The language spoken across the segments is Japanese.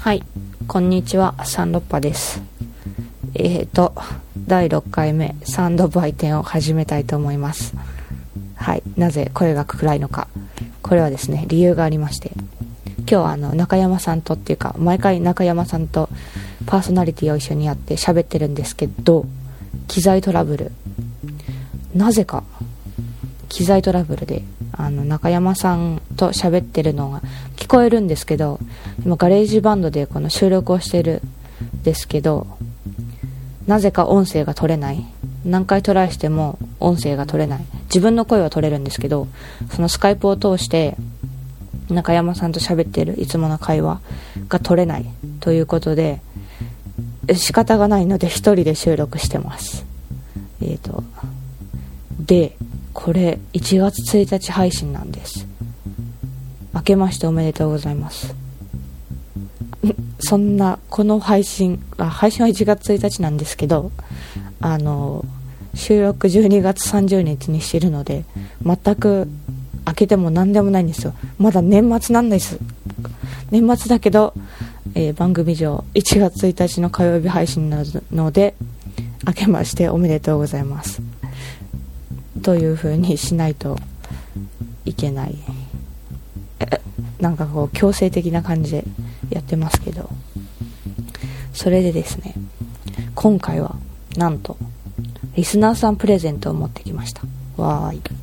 はい、こんにちは、サンロッパです。第6回目サンド売店を始めたいと思います。はい、なぜ声が暗いのか、これはですね、理由がありまして、今日は中山さんとっていうか、毎回中山さんとパーソナリティを一緒にやって喋ってるんですけど、機材トラブル、なぜか機材トラブルで中山さんと喋ってるのが聞こえるんですけど、今ガレージバンドでこの収録をしてるんですけど、なぜか音声が取れない。何回トライしても音声が取れない。自分の声は取れるんですけど、そのスカイプを通して中山さんと喋ってるいつもの会話が取れないということで、仕方がないので一人で収録してます。で、これ1月1日配信なんです。明けましておめでとうございます。そんなこの配信は1月1日なんですけど、収録12月30日にしてるので、全く明けても何でもないんですよ。まだ年末なんです。年末だけど、番組上1月1日の火曜日配信なので、明けましておめでとうございますという風にしないといけない。なんかこう強制的な感じでやってますけど、それでですね、今回はなんとリスナーさんプレゼントを持ってきました。わーい。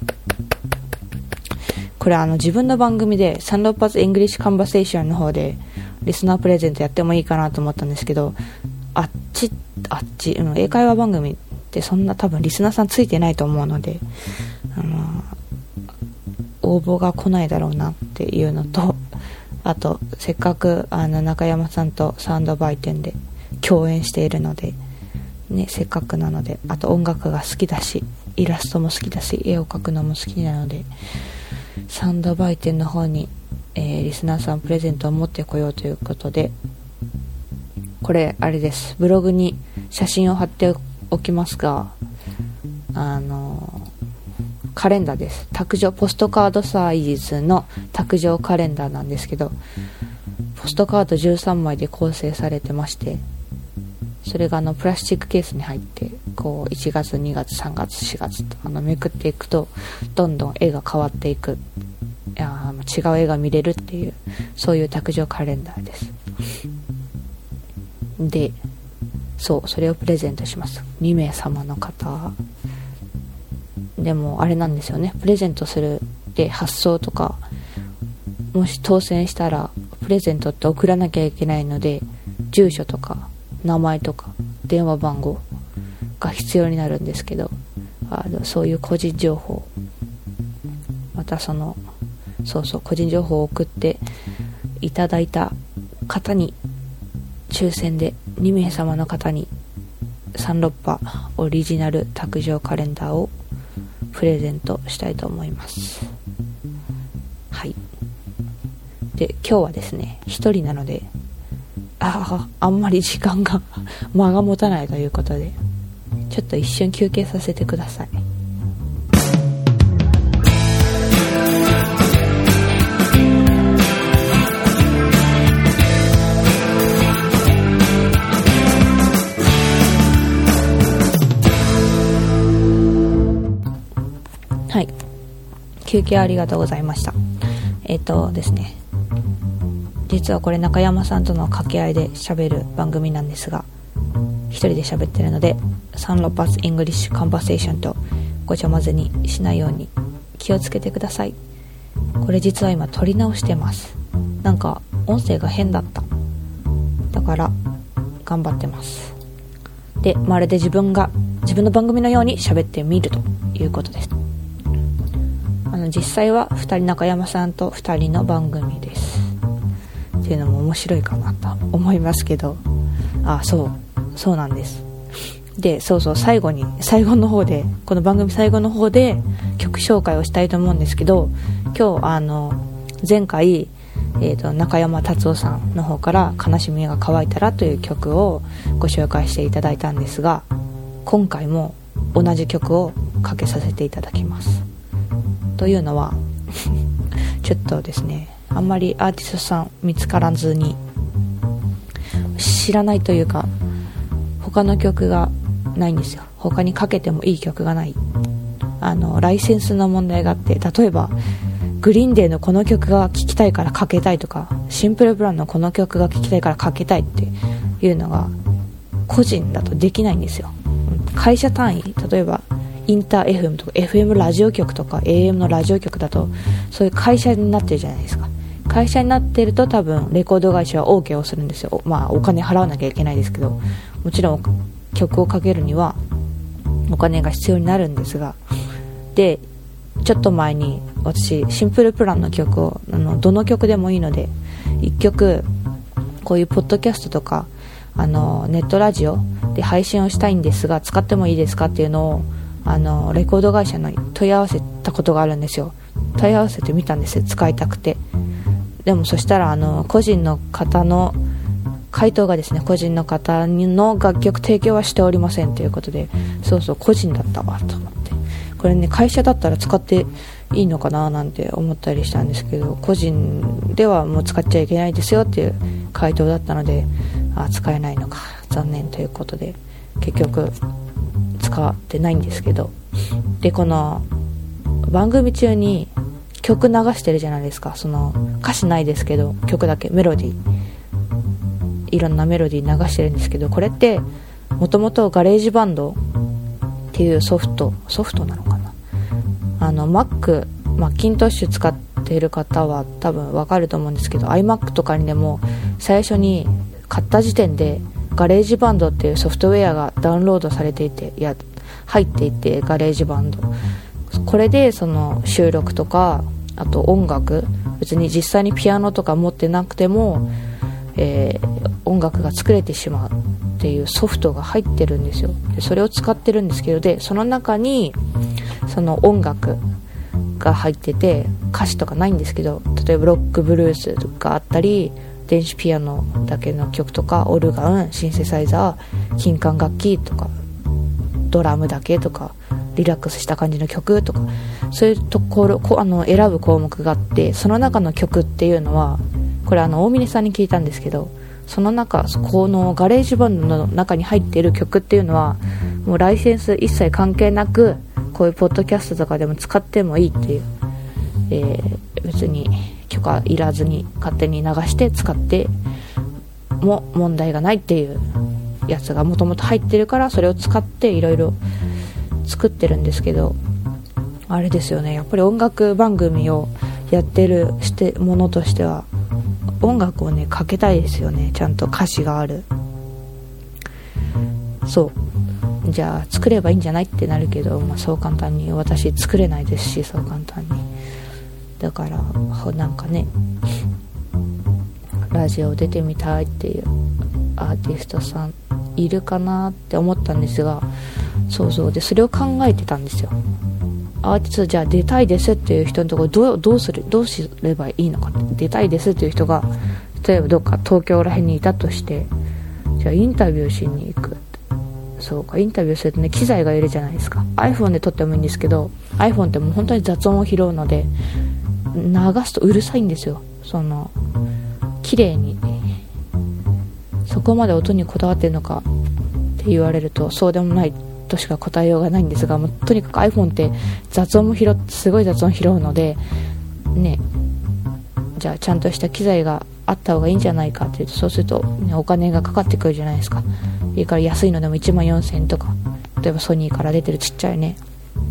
これ自分の番組でサンロッパズイングリッシュカンバセーションの方でリスナープレゼントやってもいいかなと思ったんですけど、あっち、英会話番組ってそんな多分リスナーさんついてないと思うので、応募が来ないだろうなっていうのと、あとせっかく中山さんとサウンド売店で共演しているのでね、せっかくなので、あと音楽が好きだしイラストも好きだし絵を描くのも好きなので、サウンド売店の方に、リスナーさんプレゼントを持ってこようということで、これあれです、ブログに写真を貼っておきますが、カレンダーです。卓上ポストカードサイズの卓上カレンダーなんですけど、ポストカード13枚で構成されてまして、それがプラスチックケースに入って、こう1月2月3月4月とめくっていくとどんどん絵が変わっていく、違う絵が見れるっていう、そういう卓上カレンダーです。で、それをプレゼントします。2名様の方でもあれなんですよね、プレゼントするで発送とか、もし当選したらプレゼントって送らなきゃいけないので、住所とか名前とか電話番号が必要になるんですけど、そういう個人情報、また個人情報を送っていただいた方に抽選で2名様の方にサンロッパオリジナル卓上カレンダーをプレゼントしたいと思います。はい。で、今日はですね、一人なのであんまり間が持たないということで、ちょっと一瞬休憩させてください。はい、休憩ありがとうございました。ですね、実はこれ中山さんとの掛け合いで喋る番組なんですが、一人で喋ってるのでサンロッパズイングリッシュカンバセーションとごちゃ混ぜにしないように気をつけてください。これ実は今撮り直してます。なんか音声が変だった。だから頑張ってます。で、まるで自分の番組のように喋ってみるということです。実際は2人、中山さんと2人の番組ですっていうのも面白いかなと思いますけど、そうなんです。で、最後の方で、この番組最後の方で曲紹介をしたいと思うんですけど、今日前回、中山達夫さんの方から悲しみが乾いたらという曲をご紹介していただいたんですが、今回も同じ曲をかけさせていただきます。というのはちょっとですね、あんまりアーティストさん見つからずに知らないというか、他の曲がないんですよ。他にかけてもいい曲がない。ライセンスの問題があって、例えばグリーンデーのこの曲が聴きたいからかけたいとか、シンプルプランのこの曲が聴きたいからかけたいっていうのが個人だとできないんですよ。会社単位、例えばインター FM とか FM ラジオ局とか AM のラジオ局だと、そういう会社になってるじゃないですか。会社になってると多分レコード会社は OK をするんですよ。お金払わなきゃいけないですけど、もちろん曲をかけるにはお金が必要になるんですが、でちょっと前に私シンプルプランの曲をどの曲でもいいので1曲こういうポッドキャストとかネットラジオで配信をしたいんですが使ってもいいですかっていうのをレコード会社に問い合わせたことがあるんですよ。問い合わせてみたんですよ、使いたくて。でもそしたら個人の方の回答がですね、個人の方の楽曲提供はしておりませんということで、そうそう個人だったわと思って、これね会社だったら使っていいのかななんて思ったりしたんですけど、個人ではもう使っちゃいけないですよっていう回答だったので、使えないのか残念ということで結局使ってないんですけど、でこの番組中に曲流してるじゃないですか。その歌詞ないですけど曲だけメロディー、いろんなメロディー流してるんですけど、これってもともとガレージバンドっていうソフトなのかな、マッキントッシュ使っている方は多分わかると思うんですけど、 iMac とかにでも最初に買った時点でガレージバンドっていうソフトウェアがダウンロードされていて、入っていて、ガレージバンド、これでその収録とか、あと音楽、別に実際にピアノとか持ってなくても、音楽が作れてしまうっていうソフトが入ってるんですよ。でそれを使ってるんですけど、でその中にその音楽が入ってて歌詞とかないんですけど、例えばロックブルースがあったり、電子ピアノだけの曲とか、オルガン、シンセサイザー、金管楽器とか、ドラムだけとか、リラックスした感じの曲とか、そういうところ選ぶ項目があって、その中の曲っていうのは、これ大峰さんに聞いたんですけど、その中、このガレージバンドの中に入っている曲っていうのはもうライセンス一切関係なく、こういうポッドキャストとかでも使ってもいいっていう、別に許可いらずに勝手に流して使っても問題がないっていうやつがもともと入ってるから、それを使っていろいろ作ってるんですけど、あれですよね、やっぱり音楽番組をやってるものとしては音楽をねかけたいですよね。ちゃんと歌詞がある。そうじゃあ作ればいいんじゃないってなるけど、そう簡単に私作れないですし、そう簡単に。だからなんかね、ラジオ出てみたいっていうアーティストさんいるかなって思ったんですが、そうでそれを考えてたんですよ。アーティストじゃあ出たいですっていう人のところどうすればいいのかって、出たいですっていう人が例えばどっか東京ら辺にいたとして、じゃあインタビューしに行くって、そうか、インタビューするとね機材がいるじゃないですか。 iPhone で撮ってもいいんですけど、 iPhone ってもう本当に雑音を拾うので流すとうるさいんですよ。綺麗にそこまで音にこだわってるのかって言われるとそうでもないとしか答えようがないんですが、もうとにかく iPhone って雑音もすごい雑音拾うのでね、じゃあちゃんとした機材があった方がいいんじゃないかっていうと、そうすると、ね、お金がかかってくるじゃないですか。いいから安いのでも14,000円とか、例えばソニーから出てるちっちゃいね、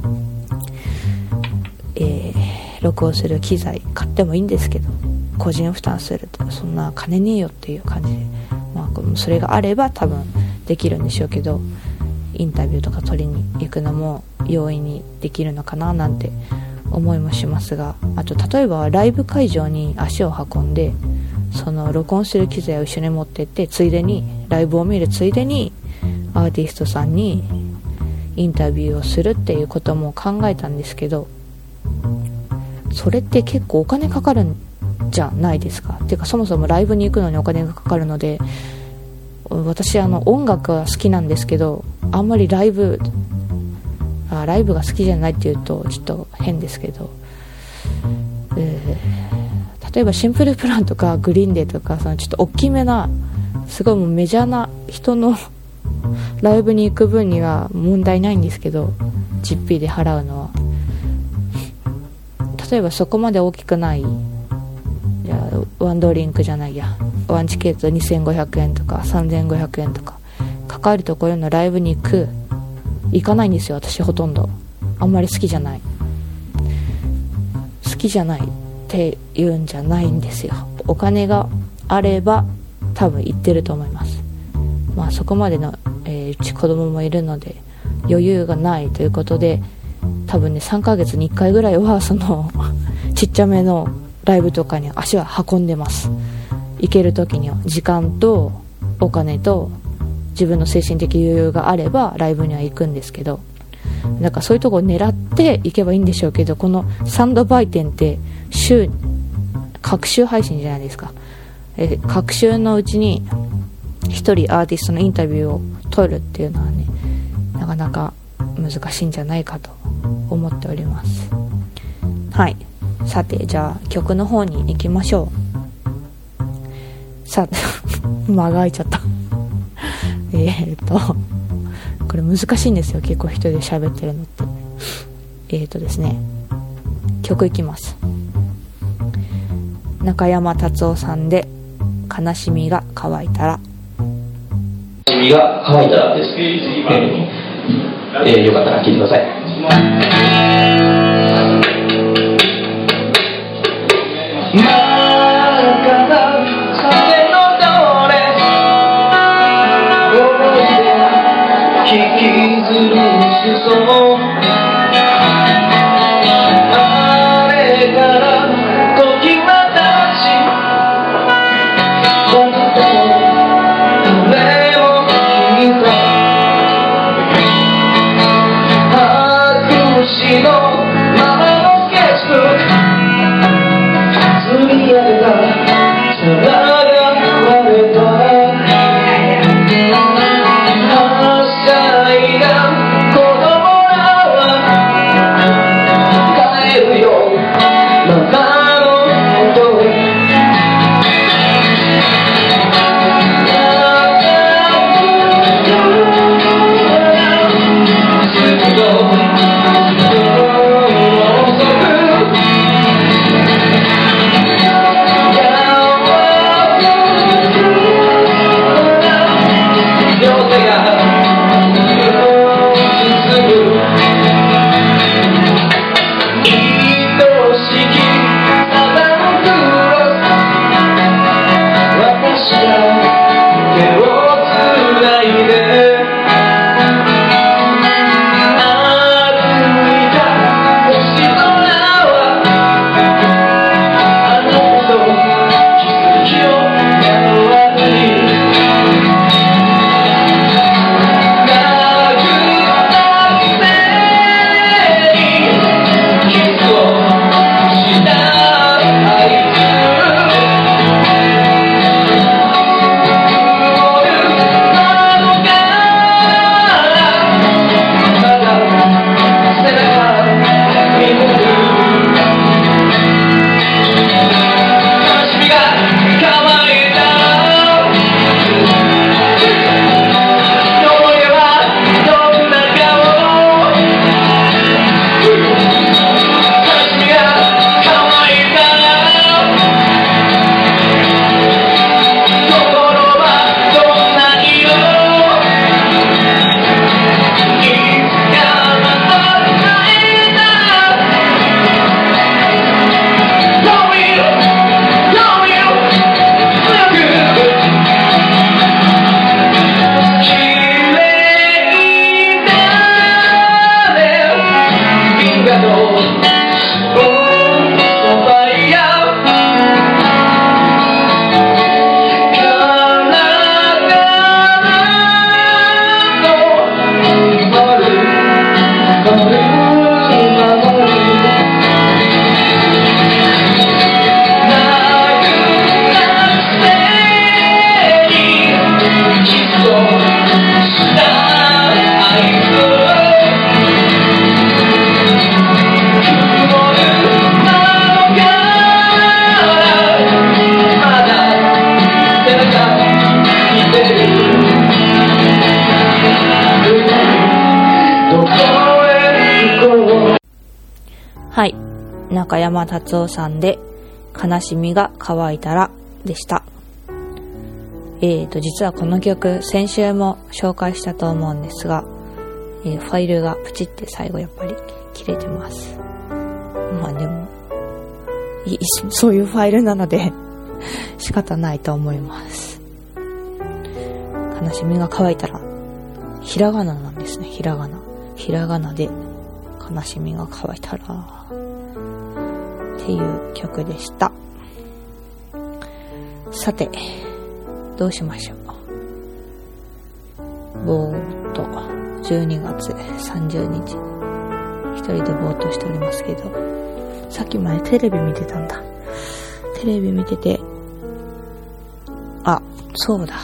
録音する機材買ってもいいんですけど、個人負担するとそんな金ねえよっていう感じで、それがあれば多分できるんでしょうけど、インタビューとか取りに行くのも容易にできるのかななんて思いもしますが、あと例えばライブ会場に足を運んで、その録音する機材を一緒に持ってって、ついでにライブを見るついでにアーティストさんにインタビューをするっていうことも考えたんですけど、それって結構お金かかるんじゃないですか。っていうかそもそもライブに行くのにお金がかかるので、私音楽は好きなんですけど、あんまりライブが好きじゃないっていうとちょっと変ですけど、例えばシンプルプランとかグリーンデーとかちょっと大きめなすごいもうメジャーな人のライブに行く分には問題ないんですけど、実費で払うのは。例えばそこまで大きくない、じゃあワンドリンクじゃないや、ワンチケット2500円とか3500円とかかかるところのライブに行かないんですよ。私ほとんどあんまり好きじゃないっていうんじゃないんですよ。お金があれば多分行ってると思います。まあそこまでの、うち子供もいるので余裕がないということで、多分ね3ヶ月に1回ぐらいはそのちっちゃめのライブとかに足は運んでます。行ける時には時間とお金と自分の精神的余裕があればライブには行くんですけど、なんかそういうとこを狙って行けばいいんでしょうけど、このサンドバイテンって各週配信じゃないですか。各週のうちに一人アーティストのインタビューを撮るっていうのはね、なかなか難しいんじゃないかと思っております。はい、さてじゃあ曲の方に行きましょう。さあ間が空いちゃったこれ難しいんですよ、結構一人で喋ってるのって。ですね、曲いきます。中山達夫さんで悲しみが乾いたら。 悲しみが乾いたらです。よかったら聴いてください。引きずる裾、あれから時は経ち、僕と誰も聞いた白紙のままのスケッチブック、積み上げた皿が割れたはしゃいだ子供ら中山達夫さんで悲しみが乾いたらでした。実はこの曲先週も紹介したと思うんですが、ファイルがプチって最後やっぱり切れてます。まあでもそういうファイルなので仕方ないと思います。悲しみが乾いたらひらがななんですね。ひらがなで悲しみが乾いたらっていう曲でした。さてどうしましょう。ぼーっと12月30日一人でぼーっとしておりますけど、さっきまでテレビ見てたんだ。テレビ見てて、そうだ、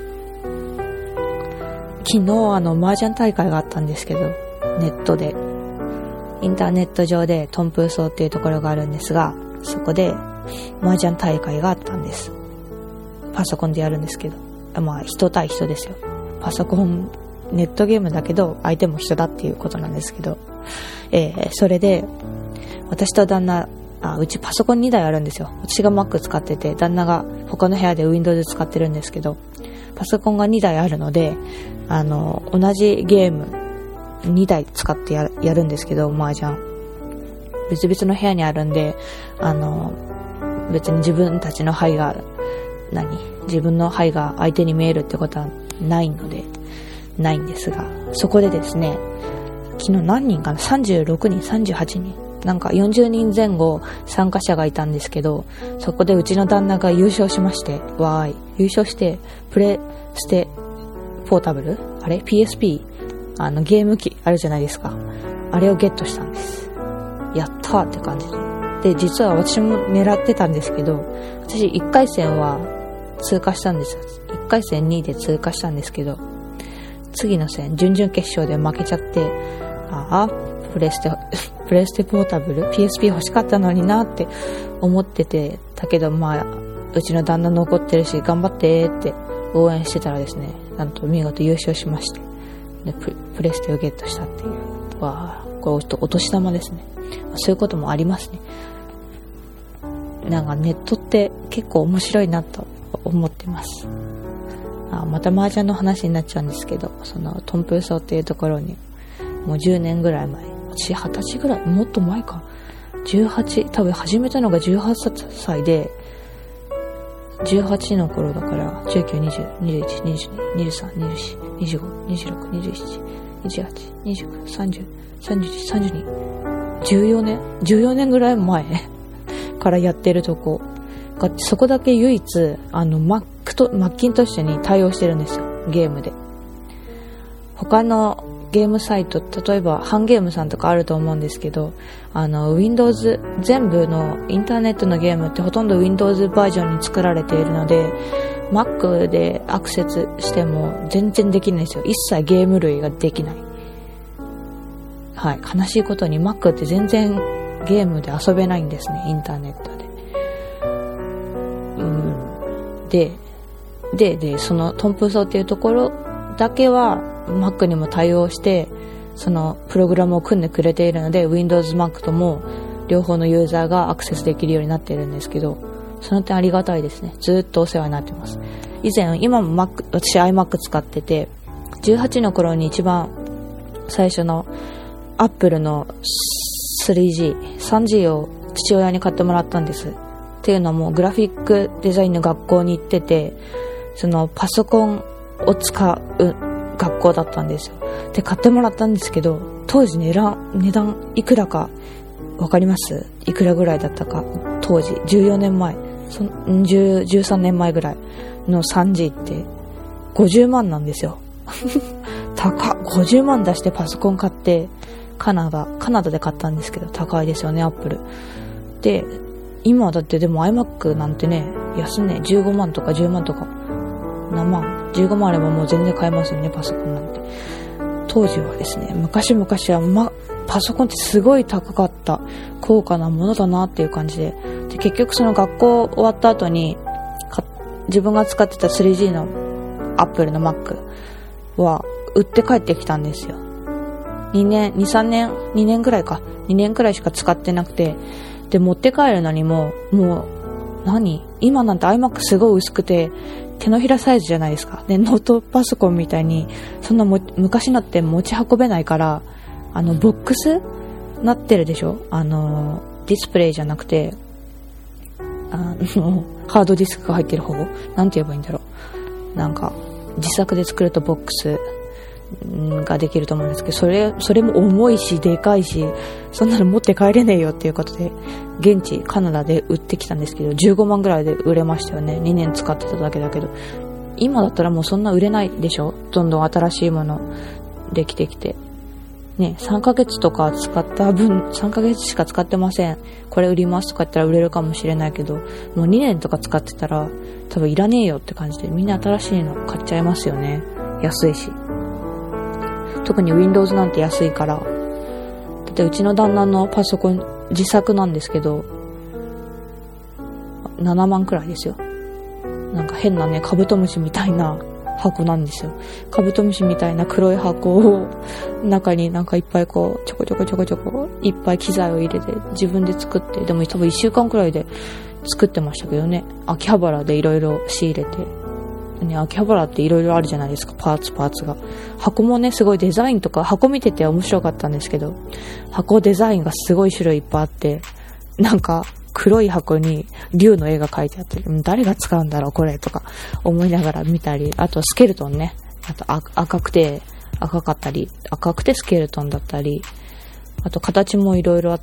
昨日麻雀大会があったんですけど、ネットでインターネット上でトンプーソーっていうところがあるんですが、そこで麻雀大会があったんです。パソコンでやるんですけど、人対人ですよ。パソコンネットゲームだけど相手も人だっていうことなんですけど、それで私と旦那、うちパソコン2台あるんですよ。私が Mac 使ってて、旦那が他の部屋で Windows 使ってるんですけど、パソコンが2台あるので、同じゲーム2台使ってやるんですけど、麻雀別々の部屋にあるんで、別に自分たちの牌が自分の牌が相手に見えるってことはないんですが、そこでですね、昨日何人かな、36人38人なんか40人前後参加者がいたんですけど、そこでうちの旦那が優勝しまして、優勝してプレステポータブルPSP ゲーム機あるじゃないですか、あれをゲットしたんです。やったーって感じで、実は私も狙ってたんですけど、私1回戦は通過したんです。1回戦2位で通過したんですけど、次の戦準々決勝で負けちゃって、プレステポータブル PSP 欲しかったのになって思ってて、だけどうちの旦那残ってるし頑張ってって応援してたらですね、なんと見事優勝しまして、でプレステをゲットしたっていう、これお年玉ですね。そういうこともありますね。なんかネットって結構面白いなと思ってます。また麻雀の話になっちゃうんですけど、そのトンプーソーっていうところにもう10年ぐらい前、私20歳ぐらい、もっと前か、18、多分始めたのが18歳で、18の頃だから、19、20、21、22、23、24、25、26、27、28、29、30、31、32、14年ぐらい前からやってるとこが、そこだけ唯一、マッキントッシュに対応してるんですよ、ゲームで。他のゲームサイト、例えばハンゲームさんとかあると思うんですけど、Windows 全部のインターネットのゲームってほとんど Windows バージョンに作られているので、Mac でアクセスしても全然できないんですよ。一切ゲーム類ができない。悲しいことに Mac って全然ゲームで遊べないんですね、インターネットで。でそのトンプーソーっていうところだけはMac にも対応して、そのプログラムを組んでくれているので Windows Mac とも両方のユーザーがアクセスできるようになっているんですけど、その点ありがたいですね。ずっとお世話になってます。今も私 iMac 使ってて、18の頃に一番最初の Apple の 3G を父親に買ってもらったんです。っていうのもグラフィックデザインの学校に行ってて、そのパソコンを使う学校だったんですよ。で買ってもらったんですけど、当時値段いくらかわかります？いくらぐらいだったか。当時14年前、13年前ぐらいの 3G って50万なんですよ。50万出してパソコン買って、カナダで買ったんですけど、高いですよね、アップルで。今だってでも iMac なんてね、安値15万とか10万とか何万、15万あればもう全然買えますよね、パソコンなんて。当時はですね、昔々はパソコンってすごい高かった高価なものだなっていう感じで、結局その学校終わった後に自分が使ってた 3G の Apple の Mac は売って帰ってきたんですよ。2年ぐらいしか使ってなくて、 で、持って帰るのにも今なんて iMac すごい薄くて手のひらサイズじゃないですか。で、ノートパソコンみたいにそんな昔のって持ち運べないから、ボックスなってるでしょ。ディスプレイじゃなくて、ハードディスクが入ってる方、なんて言えばいいんだろう。なんか自作で作るとボックスができると思うんですけど、それも重いしでかいし、そんなの持って帰れねえよっていうことで、現地カナダで売ってきたんですけど、15万ぐらいで売れましたよね。2年使ってただけだけど、今だったらもうそんな売れないでしょ。どんどん新しいものできてきてね、3ヶ月とか使った分、3ヶ月しか使ってません、これ売りますとか言ったら売れるかもしれないけど、もう2年とか使ってたら多分いらねえよって感じで、みんな新しいの買っちゃいますよね。安いし、特に Windows なんて安いから。だってうちの旦那のパソコン自作なんですけど7万くらいですよ。なんか変なね、カブトムシみたいな箱なんですよ。カブトムシみたいな黒い箱を中になんかいっぱいこうちょこちょこいっぱい機材を入れて自分で作って、でも多分1週間くらいで作ってましたけどね。秋葉原でいろいろ仕入れてね、秋葉原っていろいろあるじゃないですか、パーツが。箱もね、すごいデザインとか、箱見てて面白かったんですけど、箱デザインがすごい種類いっぱいあって、なんか黒い箱に竜の絵が描いてあって、誰が使うんだろうこれとか思いながら見たり、あとスケルトンね、あと赤くてスケルトンだったり、あと形もいろいろあって、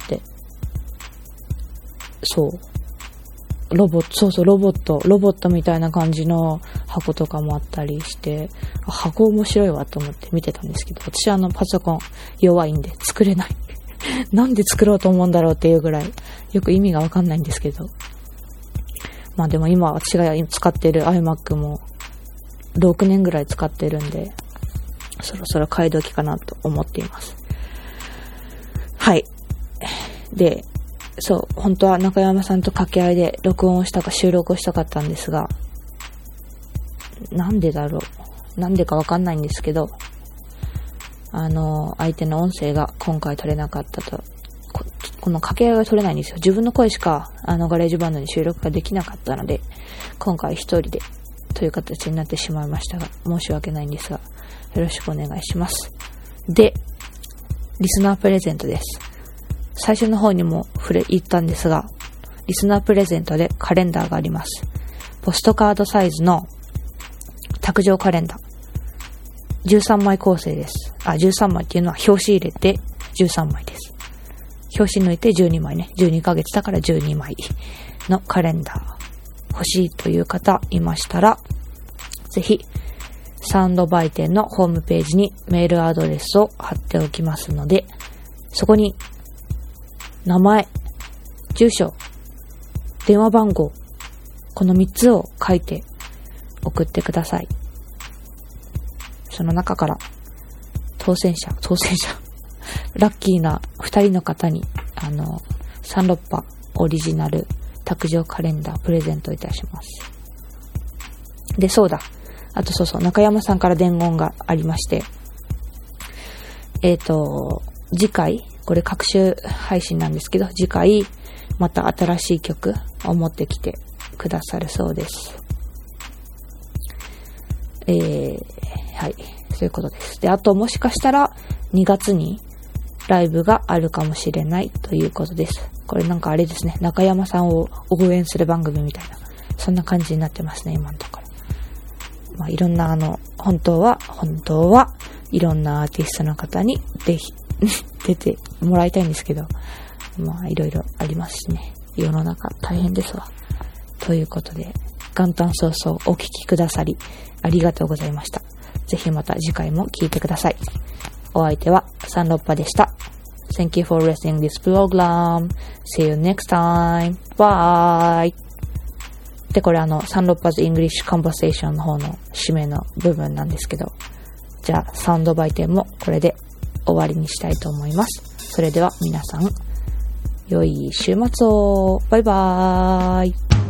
ロボットみたいな感じの箱とかもあったりして、箱面白いわと思って見てたんですけど、私パソコン弱いんで作れない。なんで作ろうと思うんだろうっていうぐらい、よく意味がわかんないんですけど。まあでも今私が使ってる iMac も6年ぐらい使ってるんで、そろそろ買い時かなと思っています。はい。で、本当は中山さんと掛け合いで収録をしたかったんですが、なんでかわかんないんですけど、相手の音声が今回取れなかったと、この掛け合いが取れないんですよ。自分の声しかガレージバンドに収録ができなかったので、今回一人でという形になってしまいましたが、申し訳ないんですが、よろしくお願いします。で、リスナープレゼントです。最初の方にも言ったんですが、リスナープレゼントでカレンダーがあります。ポストカードサイズの卓上カレンダー。13枚構成です。13枚っていうのは表紙入れて13枚です。表紙抜いて12枚ね。12ヶ月だから12枚のカレンダー欲しいという方いましたら、ぜひサウンド売店のホームページにメールアドレスを貼っておきますので、そこに名前、住所、電話番号、この3つを書いて送ってください。その中から当選者ラッキーな2人の方にサンロッパオリジナル卓上カレンダープレゼントいたします。で、あと中山さんから伝言がありまして、次回、これ各週配信なんですけど、次回また新しい曲を持ってきてくださるそうです。はい、そういうことです。で、あともしかしたら2月にライブがあるかもしれないということです。これなんかあれですね、中山さんを応援する番組みたいな、そんな感じになってますね、今のところ。まあいろんな本当はいろんなアーティストの方に出てもらいたいんですけど、まあいろいろありますしね、世の中大変ですわ。ということで、元旦早々お聞きくださりありがとうございました。ぜひまた次回も聞いてください。お相手はサンロッパでした。Thank you for listening this program. See you next time. Bye. で、これサンロッパズイングリッシュコンバセーションの方の締めの部分なんですけど、じゃあサウンド売店もこれで終わりにしたいと思います。それでは皆さん、良い週末を。バイバーイ。